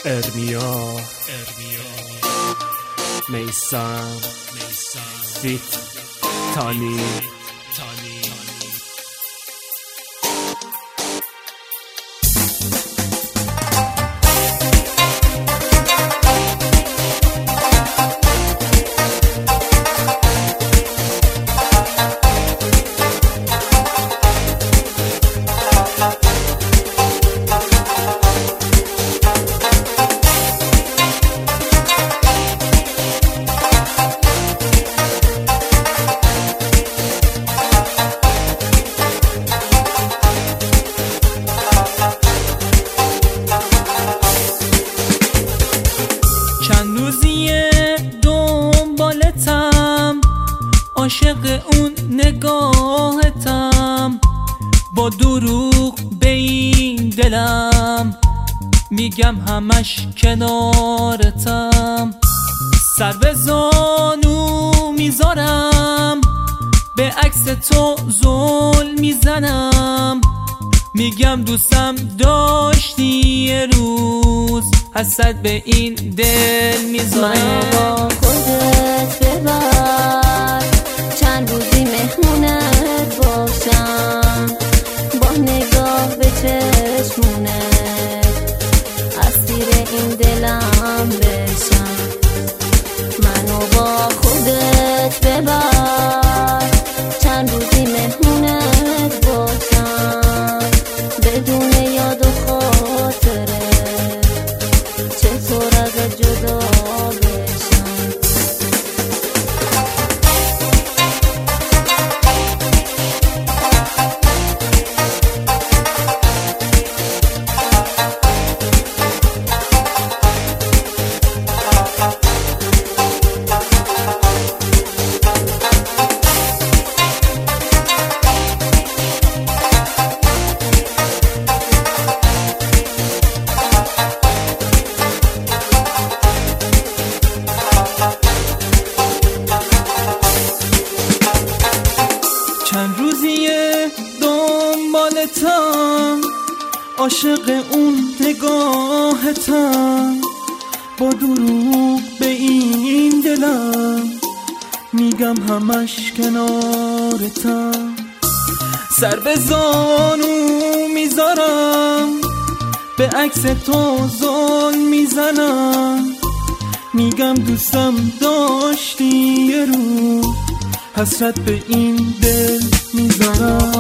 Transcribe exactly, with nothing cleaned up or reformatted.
ارمیا میسم فیت تانی چند روزیه دنبالتم، عاشق اون نگاهتم، با دروغ به این دلم میگم همش کنارتم. سر به زانو میذارم، به عکس تو زل میزنم، میگم دوستم داشتی یه روز، حسد به این دل میذارم. منو با خودت ببر، چند روزی مهمونت باشم، با نگاه به چشمونت اسیر این دلم بشم. منو با خودت ببر، چند روزی مهمونت باشم، بدون یاد و خاطره چطور ازت جدا بشم. چند روزیه دنبالتم، عاشق اون نگاهتم، با دروغ به این دلم میگم همش کنارتم. سر به زانو میذارم، به عکس تو زل میزنم، میگم دوستم داشتی یه روز، حسرت به این دل میذارم.